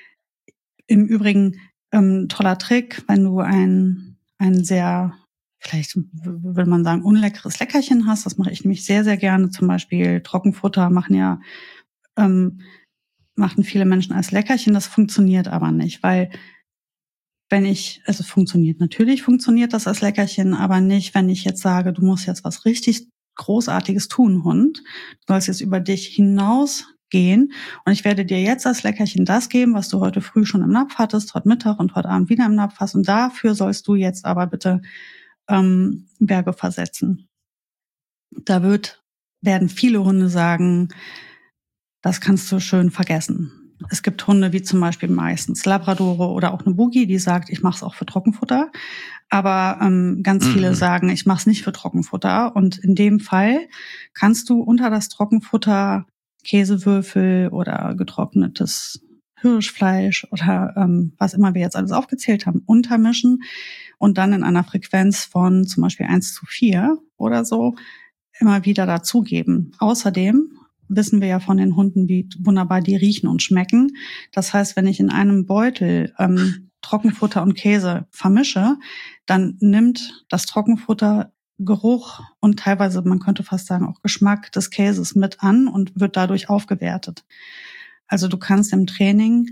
B: Im Übrigen Ähm, toller Trick, wenn du ein ein sehr, vielleicht würde man sagen, unleckeres Leckerchen hast. Das mache ich nämlich sehr, sehr gerne. Zum Beispiel Trockenfutter machen ja ähm, machen viele Menschen als Leckerchen. Das funktioniert aber nicht, weil wenn ich, also funktioniert natürlich, funktioniert das als Leckerchen, aber nicht, wenn ich jetzt sage, du musst jetzt was richtig Großartiges tun, Hund. Du sollst jetzt über dich hinaus gehen und ich werde dir jetzt als Leckerchen das geben, was du heute früh schon im Napf hattest, heute Mittag und heute Abend wieder im Napf hast und dafür sollst du jetzt aber bitte ähm, Berge versetzen. Da wird, werden viele Hunde sagen, das kannst du schön vergessen. Es gibt Hunde wie zum Beispiel meistens Labradore oder auch eine Boogie, die sagt, ich mache es auch für Trockenfutter. Aber ähm, ganz mhm. viele sagen, ich mache es nicht für Trockenfutter. Und in dem Fall kannst du unter das Trockenfutter Käsewürfel oder getrocknetes Hirschfleisch oder ähm, was immer wir jetzt alles aufgezählt haben, untermischen und dann in einer Frequenz von zum Beispiel eins zu vier oder so immer wieder dazugeben. Außerdem wissen wir ja von den Hunden, wie wunderbar die riechen und schmecken. Das heißt, wenn ich in einem Beutel ähm, Trockenfutter und Käse vermische, dann nimmt das Trockenfutter Geruch und teilweise, man könnte fast sagen, auch Geschmack des Käses mit an und wird dadurch aufgewertet. Also du kannst im Training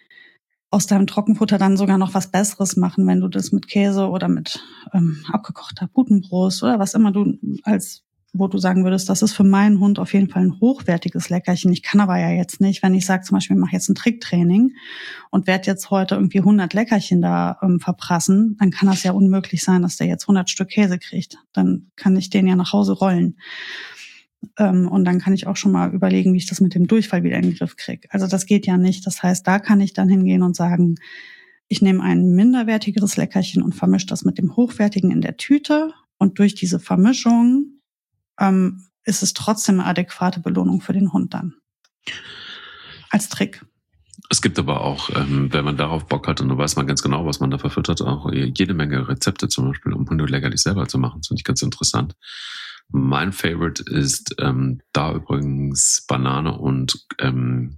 B: aus deinem Trockenfutter dann sogar noch was Besseres machen, wenn du das mit Käse oder mit ähm, abgekochter Putenbrust oder was immer du als wo du sagen würdest, das ist für meinen Hund auf jeden Fall ein hochwertiges Leckerchen. Ich kann aber ja jetzt nicht, wenn ich sage zum Beispiel, ich mache jetzt ein Tricktraining und werde jetzt heute irgendwie hundert Leckerchen da ähm, verprassen, dann kann das ja unmöglich sein, dass der jetzt hundert Stück Käse kriegt. Dann kann ich den ja nach Hause rollen. Ähm, und dann kann ich auch schon mal überlegen, wie ich das mit dem Durchfall wieder in den Griff kriege. Also das geht ja nicht. Das heißt, da kann ich dann hingehen und sagen, ich nehme ein minderwertigeres Leckerchen und vermische das mit dem hochwertigen in der Tüte. Und durch diese Vermischung ähm, ist es trotzdem eine adäquate Belohnung für den Hund dann. Als Trick.
C: Es gibt aber auch, ähm, wenn man darauf Bock hat und dann weiß man ganz genau, was man da verfüttert, auch jede Menge Rezepte zum Beispiel, um Hunde leckerlich selber zu machen. Das finde ich ganz interessant. Mein Favorite ist ähm, da übrigens Banane und ähm,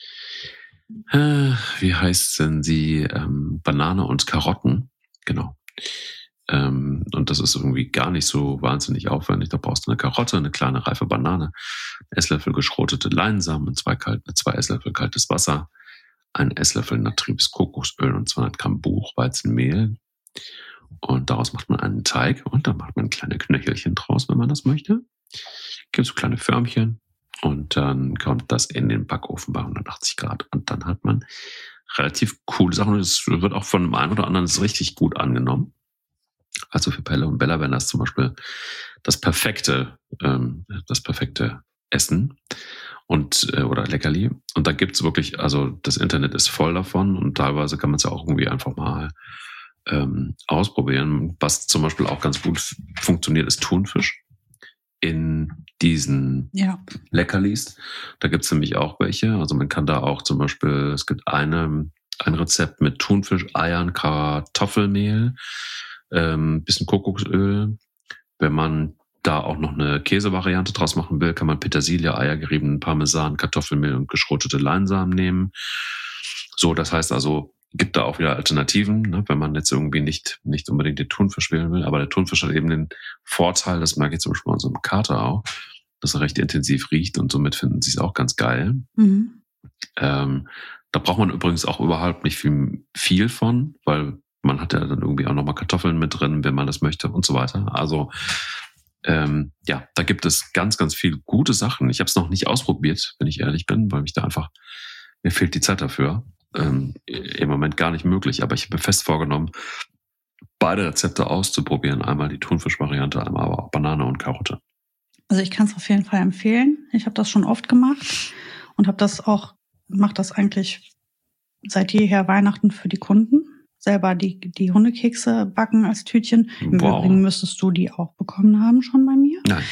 C: äh, wie heißt denn sie? Ähm, Banane und Karotten. Genau. Ähm, und das ist irgendwie gar nicht so wahnsinnig aufwendig. Da brauchst du eine Karotte, eine kleine reife Banane, Esslöffel geschrotete Leinsamen, zwei, kalt, zwei Esslöffel kaltes Wasser, ein Esslöffel natriges Kokosöl und zweihundert Gramm Buchweizenmehl. Und daraus macht man einen Teig und dann macht man kleine Knöchelchen draus, wenn man das möchte. Gibt so kleine Förmchen und dann kommt das in den Backofen bei hundertachtzig Grad und dann hat man relativ coole Sachen. Es wird auch von dem einen oder anderen richtig gut angenommen. Also für Pelle und Bella wäre das zum Beispiel das perfekte, ähm, das perfekte Essen und äh, oder Leckerli. Und da gibt's wirklich, also das Internet ist voll davon und teilweise kann man es ja auch irgendwie einfach mal ähm, ausprobieren. Was zum Beispiel auch ganz gut f- funktioniert, ist Thunfisch in diesen
B: Ja.
C: Leckerlis. Da gibt's nämlich auch welche. Also man kann da auch zum Beispiel, es gibt eine, ein Rezept mit Thunfisch, Eiern, Kartoffelmehl, ähm, bisschen Kokosöl. Wenn man da auch noch eine Käsevariante draus machen will, kann man Petersilie, Eier, geriebenen Parmesan, Kartoffelmehl und geschrotete Leinsamen nehmen. So, das heißt also, gibt da auch wieder Alternativen, ne, wenn man jetzt irgendwie nicht, nicht unbedingt den Thunfisch wählen will. Aber der Thunfisch hat eben den Vorteil, das merke ich zum Beispiel bei unserem Kater auch, dass er recht intensiv riecht und somit finden sie es auch ganz geil.
B: Mhm.
C: Ähm, da braucht man übrigens auch überhaupt nicht viel, viel von, weil man hat ja dann irgendwie auch nochmal Kartoffeln mit drin, wenn man das möchte und so weiter. Also ähm, ja, da gibt es ganz, ganz viel gute Sachen. Ich habe es noch nicht ausprobiert, wenn ich ehrlich bin, weil mich da einfach, mir fehlt die Zeit dafür. Ähm, im Moment gar nicht möglich, aber ich habe mir fest vorgenommen, beide Rezepte auszuprobieren. Einmal die Thunfisch-Variante, einmal aber auch Banane und Karotte.
B: Also ich kann es auf jeden Fall empfehlen. Ich habe das schon oft gemacht und habe das auch, mache das eigentlich seit jeher Weihnachten für die Kunden. Selber die, die Hundekekse backen als Tütchen. Im
C: Wow.
B: Übrigen müsstest du die auch bekommen haben schon bei mir.
C: Nein.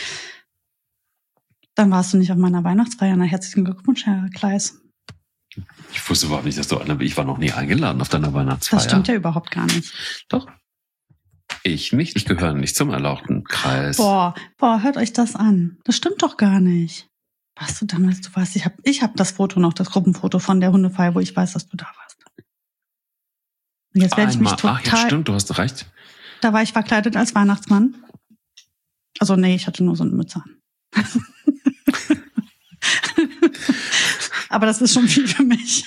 B: Dann warst du nicht auf meiner Weihnachtsfeier. Na, herzlichen Glückwunsch, Herr Kleis.
C: Ich wusste überhaupt nicht, dass du eine, ich war noch nie eingeladen auf deiner Weihnachtsfeier.
B: Das stimmt ja überhaupt gar nicht.
C: Doch. Ich nicht. Ich gehöre nicht zum erlauchten Kreis.
B: Boah, boah, hört euch das an. Das stimmt doch gar nicht. Warst du damals, du warst, ich habe ich hab das Foto noch, das Gruppenfoto von der Hundefeier, wo ich weiß, dass du da warst. Und jetzt werde ich mich
C: Einmal.
B: total...
C: Ach ja, stimmt, du hast recht.
B: Da war ich verkleidet als Weihnachtsmann. Also nee, ich hatte nur so eine Mütze an. Aber das ist schon viel für mich.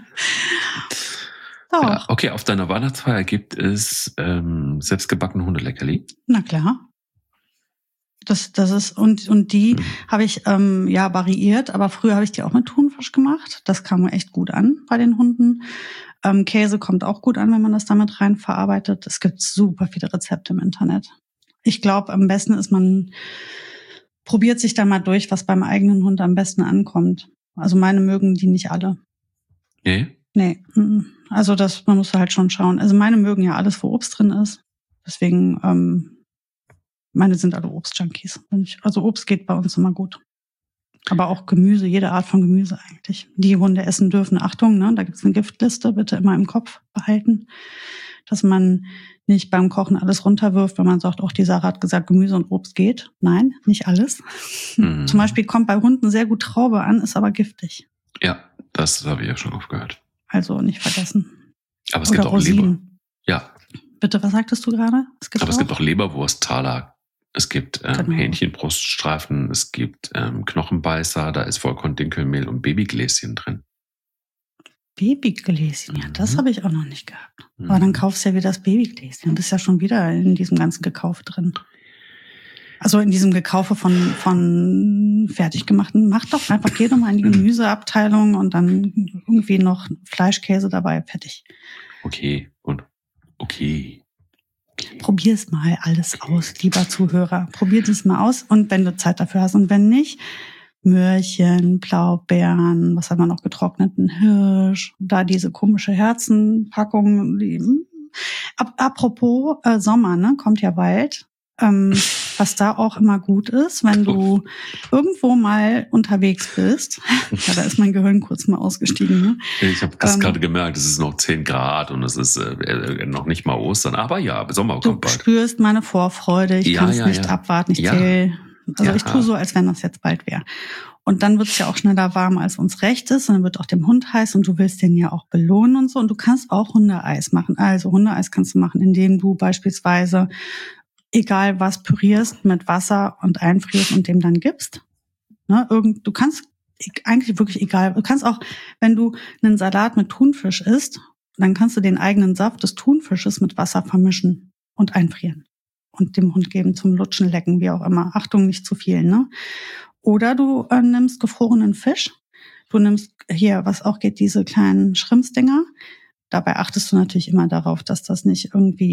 B: Doch.
C: Ja, okay, auf deiner Weihnachtsfeier gibt es ähm, selbstgebackene Hundeleckerli.
B: Na klar. Das, das ist, und, und die
C: Mhm.
B: habe ich ähm, ja variiert, aber früher habe ich die auch mit Thunfisch gemacht. Das kam echt gut an bei den Hunden. Ähm, Käse kommt auch gut an, wenn man das damit rein verarbeitet. Es gibt super viele Rezepte im Internet. Ich glaube, am besten ist, man probiert sich da mal durch, was beim eigenen Hund am besten ankommt. Also meine mögen die nicht alle.
C: Nee?
B: Nee, mm, also das, man muss halt schon schauen. Also meine mögen ja alles, wo Obst drin ist. Deswegen, ähm, meine sind alle Obstjunkies. Also Obst geht bei uns immer gut. Aber auch Gemüse, jede Art von Gemüse eigentlich. Die Hunde essen dürfen, Achtung, ne, da gibt's eine Giftliste, bitte immer im Kopf behalten, dass man nicht beim Kochen alles runterwirft, wenn man sagt, auch die Sarah hat gesagt, Gemüse und Obst geht. Nein, nicht alles.
C: Mhm.
B: Zum Beispiel kommt bei Hunden sehr gut Traube an, ist aber giftig.
C: Ja, das habe ich ja schon oft gehört.
B: Also nicht vergessen.
C: Aber es
B: Oder
C: gibt auch Leber.
B: Rosinen.
C: Ja,
B: Bitte, was sagtest du gerade? Es gibt
C: aber
B: auch?
C: es gibt auch Leberwursttaler. Es gibt ähm,
B: Genau.
C: Hähnchenbruststreifen, es gibt ähm, Knochenbeißer, da ist Vollkorn-Dinkelmehl und Babygläschen drin.
B: Babygläschen, ja, das
C: Mhm.
B: habe ich auch noch nicht gehabt.
C: Mhm.
B: Aber dann kaufst du ja wieder das Babygläschen. Du bist ja schon wieder in diesem ganzen Gekaufe drin. Also in diesem Gekaufe von, von fertig gemachten. Mach doch einfach, geh doch mal in die Gemüseabteilung und dann irgendwie noch Fleischkäse dabei, fertig.
C: Okay, und okay.
B: Probier es mal alles aus, lieber Zuhörer. Probier es mal aus und wenn du Zeit dafür hast und wenn nicht, Möhrchen, Blaubeeren, was haben wir noch, getrockneten Hirsch, da diese komische Herzenpackung. Die, Ap- apropos äh, Sommer, ne, kommt ja bald. Ähm, was da auch immer gut ist, wenn du irgendwo mal unterwegs bist. Ja, da ist mein Gehirn kurz mal ausgestiegen. Ne?
C: Ich habe das
B: Ähm,
C: gerade gemerkt, es ist noch zehn Grad und es ist äh, noch nicht mal Ostern. Aber ja, Sommer
B: Du
C: kommt bald.
B: spürst meine Vorfreude, ich
C: Ja,
B: kann es
C: ja,
B: nicht
C: ja.
B: abwarten, ich
C: Ja.
B: zähle. Also
C: Ja.
B: ich tue so, als wenn das jetzt bald wäre. Und dann wird es ja auch schneller warm, als uns recht ist. Und dann wird auch dem Hund heiß und du willst den ja auch belohnen und so. Und du kannst auch Hundeeis machen. Also Hundeeis kannst du machen, indem du beispielsweise, egal was, pürierst mit Wasser und einfrierst und dem dann gibst. Ne, irgend, du kannst eigentlich wirklich egal. Du kannst auch, wenn du einen Salat mit Thunfisch isst, dann kannst du den eigenen Saft des Thunfisches mit Wasser vermischen und einfrieren. Und dem Hund geben zum Lutschen, Lecken, wie auch immer. Achtung, nicht zu viel, ne? Oder du äh, nimmst gefrorenen Fisch. Du nimmst hier, was auch geht, diese kleinen Schrimpsdinger. Dabei achtest du natürlich immer darauf, dass das nicht irgendwie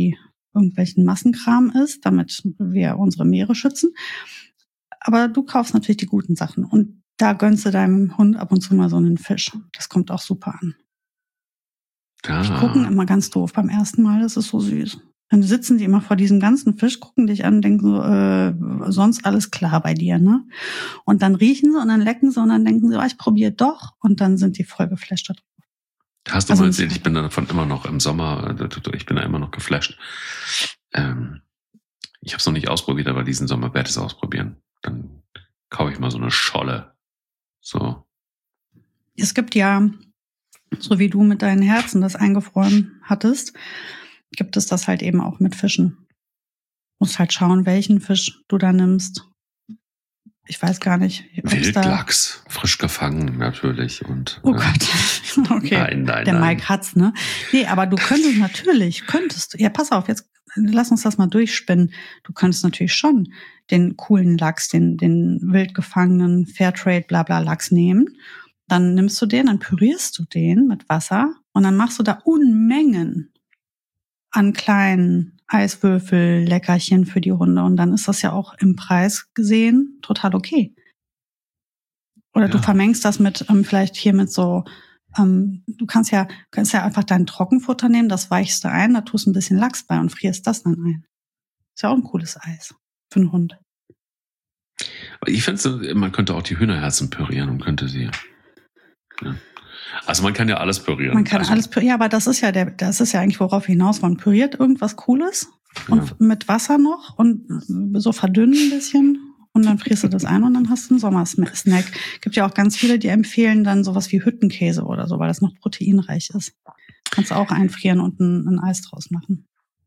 B: irgendwelchen Massenkram isst, damit wir unsere Meere schützen. Aber du kaufst natürlich die guten Sachen. Und da gönnst du deinem Hund ab und zu mal so einen Fisch. Das kommt auch super an.
C: Ah.
B: Die gucken immer ganz doof beim ersten Mal, das ist so süß. Dann sitzen die immer vor diesem ganzen Fisch, gucken dich an und denken so, äh, sonst alles klar bei dir, ne? Und dann riechen sie und dann lecken sie und dann denken sie, oh, ich probiere doch. Und dann sind die voll geflasht.
C: Hast du
B: Also
C: mal
B: nicht-
C: erzählt, ich bin davon immer noch im Sommer, ich bin da immer noch geflasht. Ähm, ich habe es noch nicht ausprobiert, aber diesen Sommer werde ich es ausprobieren. Dann kaufe ich mal so eine Scholle. So.
B: Es gibt ja, so wie du mit deinen Herzen das eingefroren hattest, gibt es das halt eben auch mit Fischen. Musst halt schauen, welchen Fisch du da nimmst. Ich weiß gar nicht. ob's da-
C: Wildlachs, frisch gefangen natürlich. Und,
B: Oh
C: äh,
B: Gott. Okay.
C: Nein, nein,
B: Der
C: nein.
B: Mike hat's, ne? Nee, aber du könntest natürlich, könntest du, ja, pass auf, jetzt lass uns das mal durchspinnen. Du könntest natürlich schon den coolen Lachs, den, den wild gefangenen Fairtrade, bla, bla, Lachs nehmen. Dann nimmst du den, dann pürierst du den mit Wasser und dann machst du da Unmengen an kleinen Eiswürfel, Leckerchen für die Hunde. Und dann ist das ja auch im Preis gesehen total okay. Oder du
C: Ja.
B: vermengst das mit, ähm, vielleicht hier mit so, ähm, du kannst ja, kannst ja einfach dein Trockenfutter nehmen, das weichst du ein, da tust du ein bisschen Lachs bei und frierst das dann ein. Ist ja auch ein cooles Eis für einen Hund.
C: Aber ich finde, man könnte auch die Hühnerherzen pürieren und könnte sie. Ja. Also man kann ja alles pürieren.
B: Man kann
C: also,
B: alles pürieren, ja, aber das ist ja der, das ist ja eigentlich, worauf wir hinaus wollen. Püriert irgendwas Cooles und
C: Ja.
B: mit Wasser noch und so verdünnen ein bisschen und dann frierst du das ein und dann hast du einen Sommersnack. Gibt ja auch ganz viele, die empfehlen dann sowas wie Hüttenkäse oder so, weil das noch proteinreich ist. Kannst du auch einfrieren und ein, ein Eis draus machen.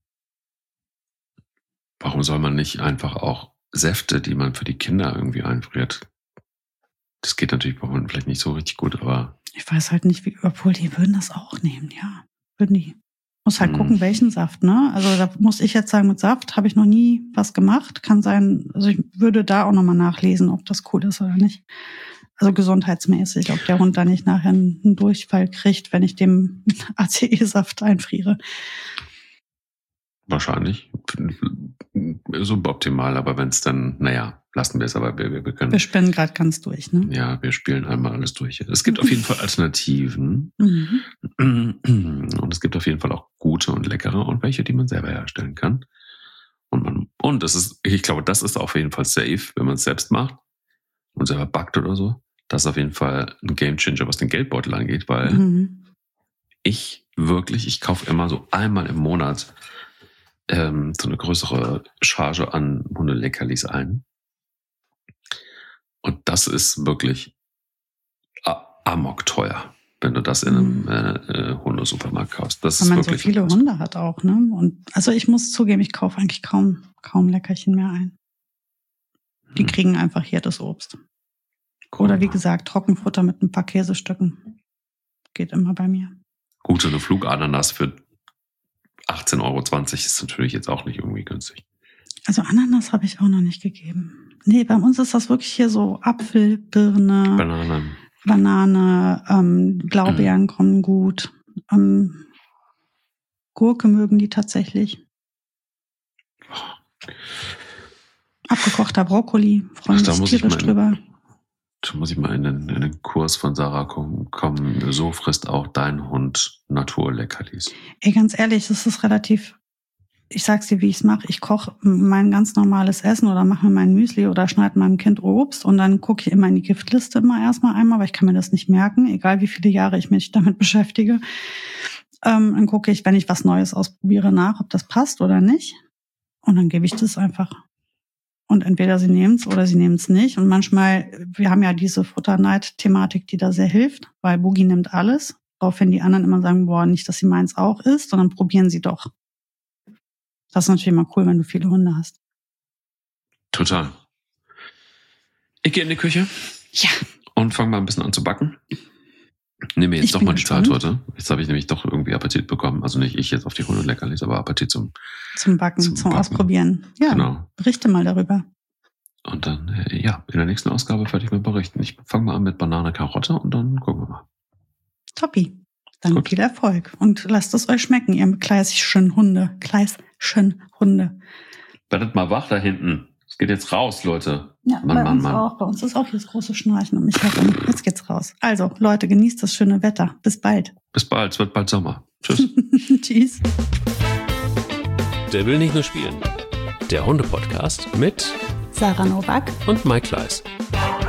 C: Warum soll man nicht einfach auch Säfte, die man für die Kinder irgendwie einfriert? Das geht natürlich bei Hunden vielleicht nicht so richtig gut, aber
B: Ich weiß halt nicht, wie, obwohl die würden das auch nehmen, ja. Würden die. Muss halt
C: Hm.
B: gucken, welchen Saft, ne? Also da muss ich jetzt sagen, mit Saft habe ich noch nie was gemacht. Kann sein, also ich würde da auch nochmal nachlesen, ob das cool ist oder nicht. Also gesundheitsmäßig, ob der Hund da nicht nachher einen Durchfall kriegt, wenn ich dem A C E-Saft einfriere.
C: wahrscheinlich suboptimal. Aber wenn es dann, naja, lassen wir es, aber wir, wir können.
B: Wir spinnen gerade ganz durch, ne?
C: Ja, wir spielen einmal alles durch. Es gibt auf jeden Fall Alternativen.
B: Mhm.
C: Und es gibt auf jeden Fall auch gute und leckere und welche, die man selber herstellen kann. Und man, und das ist, ich glaube, das ist auf jeden Fall safe, wenn man es selbst macht und selber backt oder so. Das ist auf jeden Fall ein Gamechanger, was den Geldbeutel angeht, weil
B: Mhm.
C: ich wirklich, ich kaufe immer so einmal im Monat ähm, so eine größere Charge an Hundeleckerlis ein. Und das ist wirklich a- amok teuer, wenn du das in einem
B: Mhm.
C: äh, äh, Hundesupermarkt kaufst. Das
B: Weil
C: ist
B: man so
C: wirklich
B: viele Hunde hat auch, ne? Und also ich muss zugeben, ich kaufe eigentlich kaum, kaum Leckerchen mehr ein. Die
C: Hm.
B: kriegen einfach hier das Obst. Oder wie gesagt, Trockenfutter mit ein paar Käsestücken. Geht immer bei mir.
C: Gut, so eine Flugananas für achtzehn Euro zwanzig ist natürlich jetzt auch nicht irgendwie günstig.
B: Also Ananas habe ich auch noch nicht gegeben. Nee, bei uns ist das wirklich hier so Apfel, Birne,
C: Bananen.
B: Banane, ähm, Blaubeeren kommen gut. Ähm, Gurke mögen die tatsächlich. Abgekochter Brokkoli, freuen
C: Ach, da
B: sich
C: muss ich
B: tierisch
C: mal-
B: drüber.
C: Da muss ich mal in den, in den Kurs von Sarah kommen, kommen. So frisst auch dein Hund Naturleckerlis.
B: Ey, ganz ehrlich, das ist relativ, ich sag's dir, wie ich's mache. Ich koche mein ganz normales Essen oder mache mir mein Müsli oder schneide meinem Kind Obst und dann gucke ich immer in die Giftliste immer erstmal einmal, weil ich kann mir das nicht merken, egal wie viele Jahre ich mich damit beschäftige. Ähm, dann gucke ich, wenn ich was Neues ausprobiere, nach, ob das passt oder nicht. Und dann gebe ich das einfach. Und entweder sie nehmen's oder sie nehmen's nicht. Und manchmal, wir haben ja diese Futterneid-Thematik, die da sehr hilft, weil Boogie nimmt alles. Daraufhin die anderen immer sagen, boah, nicht, dass sie meins auch isst, sondern probieren sie doch. Das ist natürlich immer cool, wenn du viele Hunde hast.
C: Total. Ich gehe in die Küche
B: Ja.
C: und fange mal ein bisschen an zu backen. Nehme jetzt
B: Ich
C: doch
B: bin
C: mal die Zeit
B: gespannt.
C: heute. Jetzt habe ich nämlich doch irgendwie Appetit bekommen. Also nicht ich jetzt auf die Hundeleckerlis, aber Appetit zum,
B: Zum Backen,
C: Zum
B: zum,
C: Backen.
B: Ausprobieren. Ja,
C: genau.
B: berichte mal darüber.
C: Und dann, äh, ja, in der nächsten Ausgabe werde ich mir berichten. Ich fange mal an mit Banane, Karotte und dann gucken wir mal.
B: Toppi. Dann
C: Gut.
B: viel Erfolg und lasst es euch schmecken, ihr kleischen Hunde. Kleischen Hunde.
C: Werdet mal wach da hinten. Es geht jetzt raus, Leute.
B: Ja,
C: Mann,
B: bei
C: Mann,
B: uns
C: Mann.
B: auch. Bei uns ist auch hier das große Schnarchen um mich herum. Jetzt geht's raus. Also, Leute, genießt das schöne Wetter. Bis bald.
C: Bis bald, es wird bald Sommer. Tschüss.
B: Tschüss.
A: Der will nicht nur spielen. Der Hunde-Podcast mit
B: Sarah Nowak
A: und Mike Kleiss.